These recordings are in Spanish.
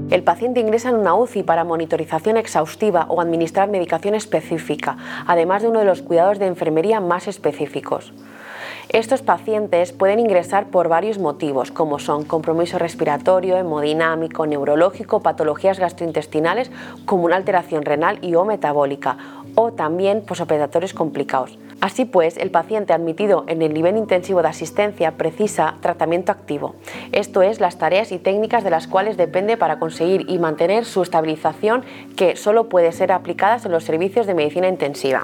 El paciente ingresa en una UCI para monitorización exhaustiva o administrar medicación específica, además de uno de los cuidados de enfermería más específicos. Estos pacientes pueden ingresar por varios motivos, como son compromiso respiratorio, hemodinámico, neurológico, patologías gastrointestinales como una alteración renal y o metabólica, o también posoperatorios complicados. Así pues, el paciente admitido en el nivel intensivo de asistencia precisa tratamiento activo, esto es, las tareas y técnicas de las cuales depende para conseguir y mantener su estabilización, que solo puede ser aplicadas en los servicios de medicina intensiva.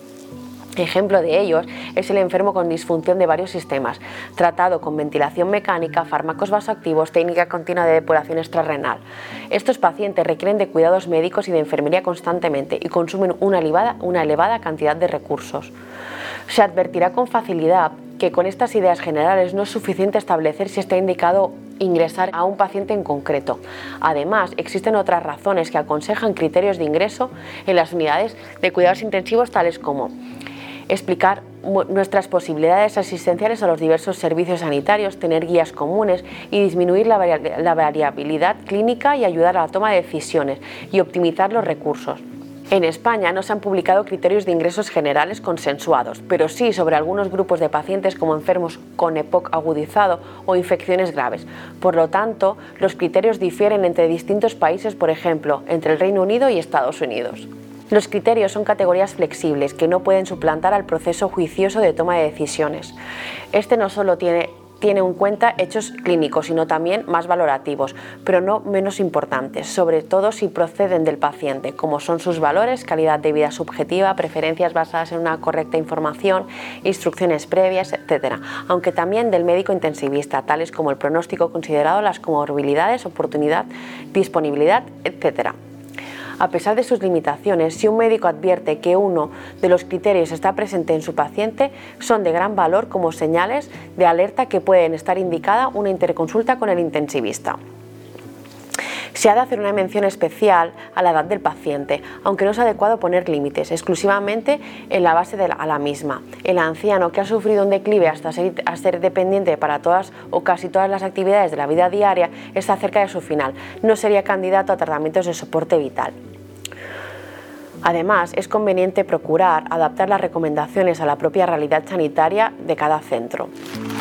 Ejemplo de ellos es el enfermo con disfunción de varios sistemas, tratado con ventilación mecánica, fármacos vasoactivos, técnica continua de depuración extrarrenal. Estos pacientes requieren de cuidados médicos y de enfermería constantemente y consumen una elevada cantidad de recursos. Se advertirá con facilidad que con estas ideas generales no es suficiente establecer si está indicado ingresar a un paciente en concreto. Además, existen otras razones que aconsejan criterios de ingreso en las unidades de cuidados intensivos, tales como explicar nuestras posibilidades asistenciales a los diversos servicios sanitarios, tener guías comunes y disminuir la variabilidad clínica y ayudar a la toma de decisiones y optimizar los recursos. En España no se han publicado criterios de ingresos generales consensuados, pero sí sobre algunos grupos de pacientes como enfermos con EPOC agudizado o infecciones graves. Por lo tanto, los criterios difieren entre distintos países, por ejemplo, entre el Reino Unido y Estados Unidos. Los criterios son categorías flexibles que no pueden suplantar al proceso juicioso de toma de decisiones. Este no solo tiene en cuenta hechos clínicos, sino también más valorativos, pero no menos importantes, sobre todo si proceden del paciente, como son sus valores, calidad de vida subjetiva, preferencias basadas en una correcta información, instrucciones previas, etc., aunque también del médico intensivista, tales como el pronóstico considerado, las comorbilidades, oportunidad, disponibilidad, etc. A pesar de sus limitaciones, si un médico advierte que uno de los criterios está presente en su paciente, son de gran valor como señales de alerta que pueden estar indicada una interconsulta con el intensivista. Se ha de hacer una mención especial a la edad del paciente, aunque no es adecuado poner límites exclusivamente en la base a la misma. El anciano que ha sufrido un declive hasta ser dependiente para todas o casi todas las actividades de la vida diaria está cerca de su final. No sería candidato a tratamientos de soporte vital. Además, es conveniente procurar adaptar las recomendaciones a la propia realidad sanitaria de cada centro.